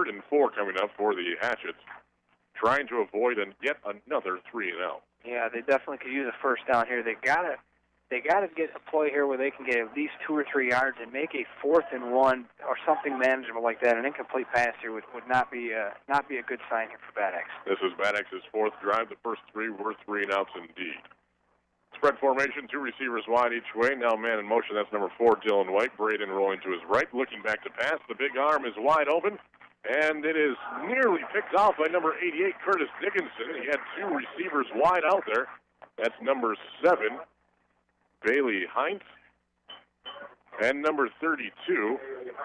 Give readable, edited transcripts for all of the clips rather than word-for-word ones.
3rd and 4 coming up for the Hatchets, trying to avoid yet another 3-and-out. Yeah, they definitely could use a first down here. They gotta get a play here where they can get at least 2 or 3 yards and make a 4th and 1 or something manageable like that. An incomplete pass here would not be a good sign here for Bad Axe. This is Bad Axe's 4th drive. The first 3 were 3-and-outs indeed. Spread formation, 2 receivers wide each way. Now man in motion. That's number 4, Dylan White. Braden rolling to his right, looking back to pass. The big arm is wide open, and it is nearly picked off by number 88, Curtis Dickinson. He had 2 receivers wide out there. That's number 7, Bailey Hines, and number 32.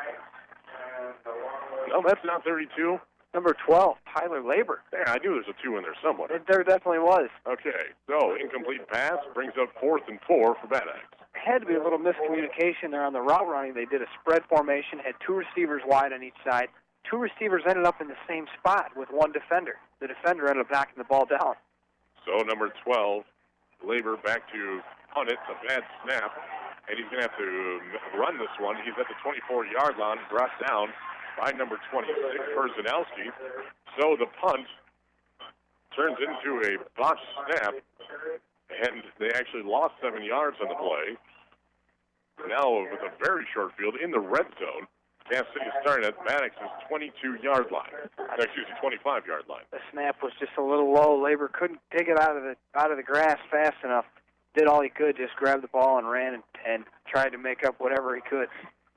No, that's not 32. Number 12, Tyler Labor. Yeah, I knew there's a 2 in there somewhere. There definitely was. Okay, so incomplete pass brings up 4th and 4 for Bad Axe. Had to be a little miscommunication there on the route running. They did a spread formation, had 2 receivers wide on each side. 2 receivers ended up in the same spot with 1 defender. The defender ended up knocking the ball down. So number 12, Labor back to punt it. A bad snap, and he's going to have to run this one. He's at the 24-yard line, brought down by number 26, Perzanowski. So the punt turns into a botched snap, and they actually lost 7 yards on the play. Now with a very short field in the red zone, Cass City is starting at Bad Axe's 22-yard line. Excuse me, 25-yard line. The snap was just a little low. Labor couldn't take it out of the grass fast enough. Did all he could, just grab the ball and ran and tried to make up whatever he could.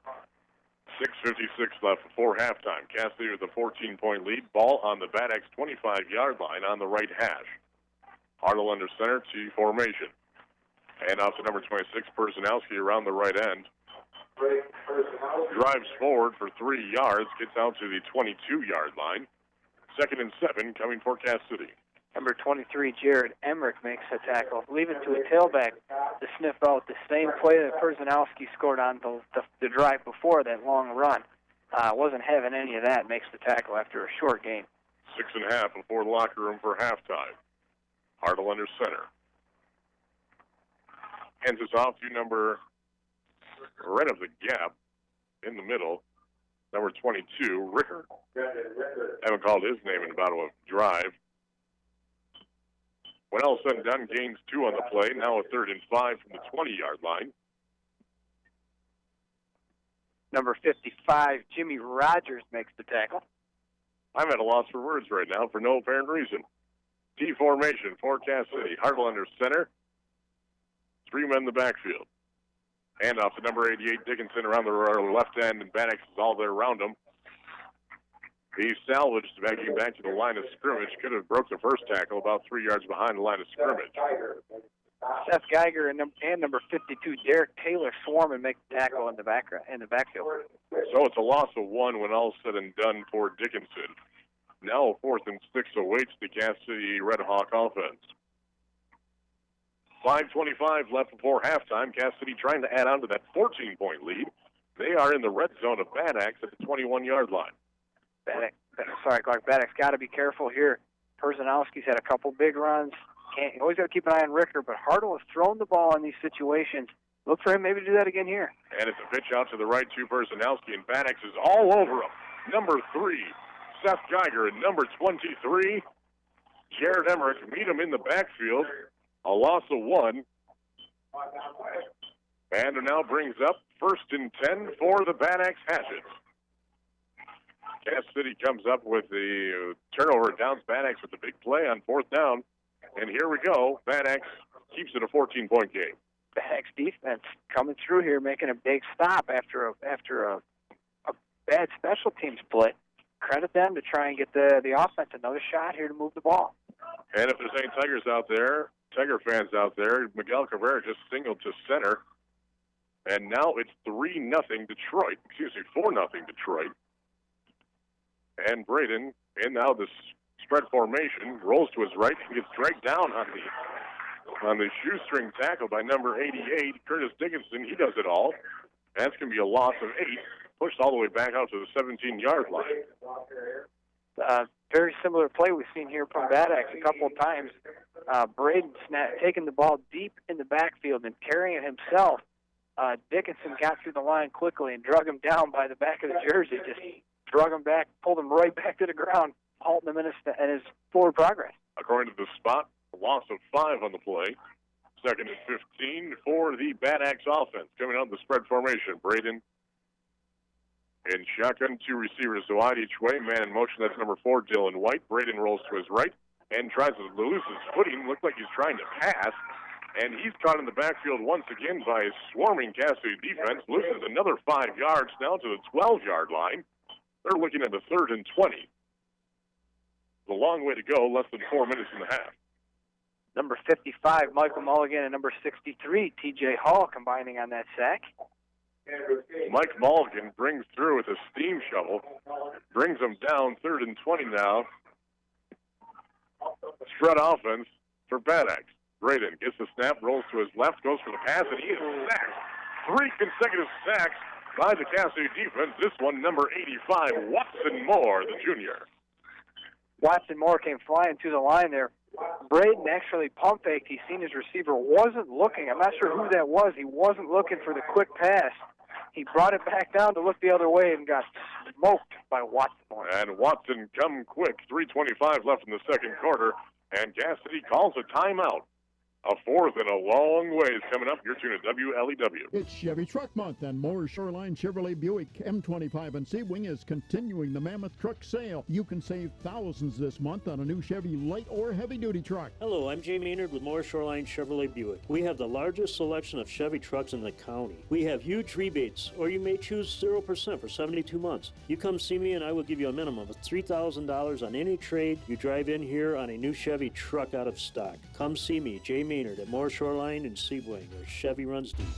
6:56 left before halftime. Cass City with a 14-point lead. Ball on the Bad Axe 25-yard line on the right hash. Hartle under center, T formation. And off to number 26, Perzanowski around the right end. Drives forward for 3 yards, gets out to the 22-yard line. 2nd and 7 coming for Cass City. Number 23, Jared Emmerich makes a tackle, leaving to a tailback to sniff out the same play that Perzanowski scored on the drive before that long run. Wasn't having any of that, makes the tackle after a short gain. 6.5 before the locker room for halftime. Hartle under center. Hands us off to number right of the gap in the middle, number 22, Ricker. Haven't called his name in about a drive. When all is said and done, gains 2 on the play. Now a 3rd and 5 from the 20-yard line. Number 55, Jimmy Rogers makes the tackle. I'm at a loss for words right now for no apparent reason. T formation for Cass City. Hartle under center. 3 men in the backfield. Handoff to number 88, Dickinson around the left end, and Bad Axe is all there around him. He salvaged back to the line of scrimmage. Could have broke the first tackle about 3 yards behind the line of scrimmage. Seth Geiger and number 52, Derek Taylor, swarm and make the tackle in the backfield. So it's a loss of 1 when all is said and done for Dickinson. Now a 4th and 6 awaits the Cass City Red Hawk offense. 5:25 left before halftime. Cass City trying to add on to that 14-point lead. They are in the red zone of Bad Axe at the 21-yard line. Clark, Bad Axe got to be careful here. Perzanowski's had a couple big runs. Always got to keep an eye on Ricker, but Hartle has thrown the ball in these situations. Look for him maybe to do that again here. And it's a pitch out to the right to Perzanowski, and Bad Axe is all over him. Number 3, Seth Geiger, and number 23, Jared Emmerich meet him in the backfield. A loss of 1. And it now brings up 1st and 10 for the Bad Axe Hatchets. Cass City comes up with the turnover downs. Bad Axe with the big play on 4th down. And here we go. Bad Axe keeps it a 14-point game. Bad Axe defense coming through here, making a big stop after a bad special teams play. Credit them to try and get the offense another shot here to move the ball. And if there's any Tiger fans out there, Miguel Cabrera just singled to center. And now it's 3-0 Detroit. 4-0 Detroit. And Braden, in now this spread formation, rolls to his right and gets dragged down on the shoestring tackle by number 88, Curtis Dickinson. He does it all. That's going to be a loss of 8, pushed all the way back out to the 17-yard line. Very similar play we've seen here from Bad Axe a couple of times. Braden taking the ball deep in the backfield and carrying it himself. Dickinson got through the line quickly and drug him down by the back of the jersey, just drug him back, pulled him right back to the ground, halting him in his forward progress. According to the spot, a loss of 5 on the play. Second and 15 for the Bad Axe offense. Coming out of the spread formation, Braden in shotgun, 2 receivers wide each way. Man in motion, that's number 4, Dylan White. Braden rolls to his right and tries to lose his footing. Looks like he's trying to pass. And he's caught in the backfield once again by a swarming Cassidy defense. Loses another 5 yards now to the 12-yard line. They're looking at the 3rd and 20. It's a long way to go, less than 4 minutes and a half. Number 55, Michael Mulligan, and number 63, T.J. Hall, combining on that sack. Mike Mulligan brings through with a steam shovel. Brings them down, 3rd and 20 now. Spread offense for Bad Axe. Braden gets the snap, rolls to his left, goes for the pass, and he is sacked. 3 consecutive sacks by the Cassidy defense. This one, number 85, Watson Moore, the junior. Watson Moore came flying to the line there. Braden actually pump faked. He seen his receiver wasn't looking. I'm not sure who that was. He wasn't looking for the quick pass. He brought it back down to look the other way and got smoked by Watson Moore. And Watson come quick. 3:25 left in the second quarter, and Cassidy calls a timeout. A 4th and a long ways coming up. You're tuning to WLEW. It's Chevy Truck Month, and Moore's Shoreline Chevrolet Buick M25 and Sebring is continuing the Mammoth Truck Sale. You can save thousands this month on a new Chevy light or heavy-duty truck. Hello, I'm Jay Maynard with Moore's Shoreline Chevrolet Buick. We have the largest selection of Chevy trucks in the county. We have huge rebates, or you may choose 0% for 72 months. You come see me and I will give you a minimum of $3,000 on any trade you drive in here on a new Chevy truck out of stock. Come see me, Jay Maynard at Moore's Shoreline in Sebring, where Chevy runs deep.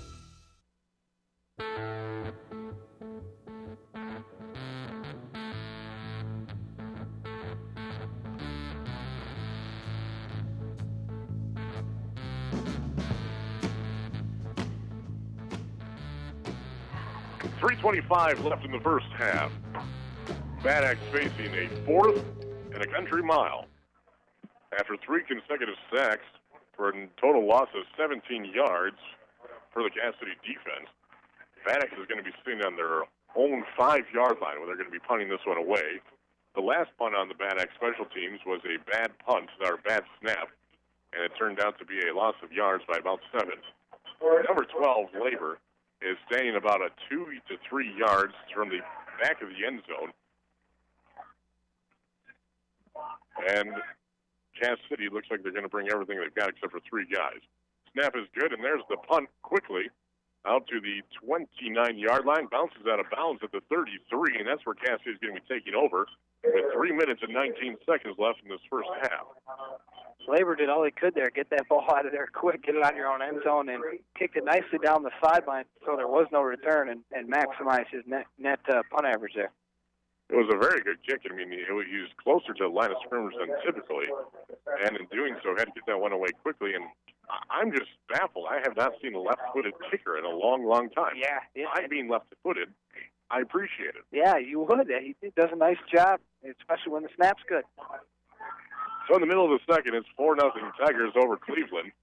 .325 left in the first half. Bad Axe facing a 4th and a country mile. After 3 consecutive sacks for a total loss of 17 yards for the Cassidy defense, Bad Axe is going to be sitting on their own 5-yard line where they're going to be punting this one away. The last punt on the Bad Axe special teams was a bad punt, or bad snap, and it turned out to be a loss of yards by about 7. Number 12, Labor, is standing about a 2 to 3 yards from the back of the end zone. And Cass City looks like they're going to bring everything they've got except for 3 guys. Snap is good, and there's the punt quickly out to the 29-yard line. Bounces out of bounds at the 33, and that's where Cass City is going to be taking over with 3 minutes and 19 seconds left in this first half. Labor did all he could there, get that ball out of there quick, get it on your own end zone, and kicked it nicely down the sideline so there was no return and maximized his net punt average there. It was a very good kick. I mean, he was closer to the line of scrimmage than typically, and in doing so, had to get that one away quickly. And I'm just baffled. I have not seen a left-footed kicker in a long, long time. Yeah. I being left-footed, I appreciate it. Yeah, you would. He does a nice job, especially when the snap's good. So in the middle of the second, it's 4-0 Tigers over Cleveland.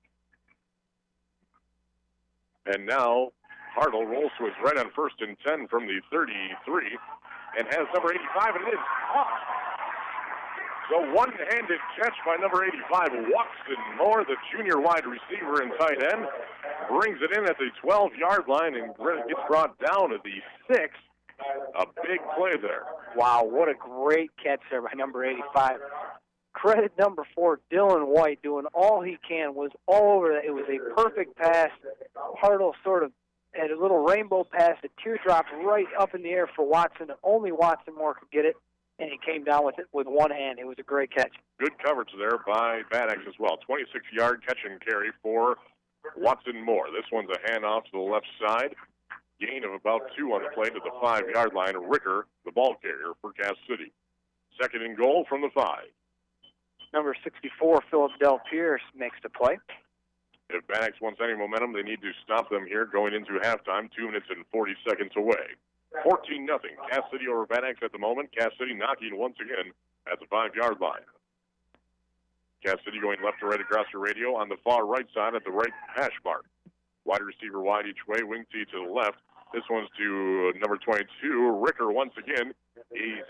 And now Hartle rolls to his right on 1st and 10 from the 33 and has number 85, and it is caught. So one-handed catch by number 85, Watson Moore, the junior wide receiver and tight end, brings it in at the 12-yard line and gets brought down at the 6. A big play there. Wow, what a great catch there by number 85. Credit number 4, Dylan White, doing all he can, was all over that. It was a perfect pass. Hartle sort of had a little rainbow pass, a teardrop right up in the air for Watson, and only Watson Moore could get it, and he came down with it with one hand. It was a great catch. Good coverage there by Bad Axe as well. 26-yard catch and carry for Watson Moore. This one's a handoff to the left side. Gain of about 2 on the play to the 5-yard line. Ricker, the ball carrier for Cass City. 2nd and goal from the 5. Number 64, Philip Del Pierce, makes the play. If Bad Axe wants any momentum, they need to stop them here going into halftime, 2 minutes and 40 seconds away. 14-0. Cass City over Bad Axe at the moment. Cass City knocking once again at the 5-yard line. Cass City going left to right across the radio on the far right side at the right hash mark. Wide receiver wide each way, wing tee to the left. This one's to number 22, Ricker once again. He's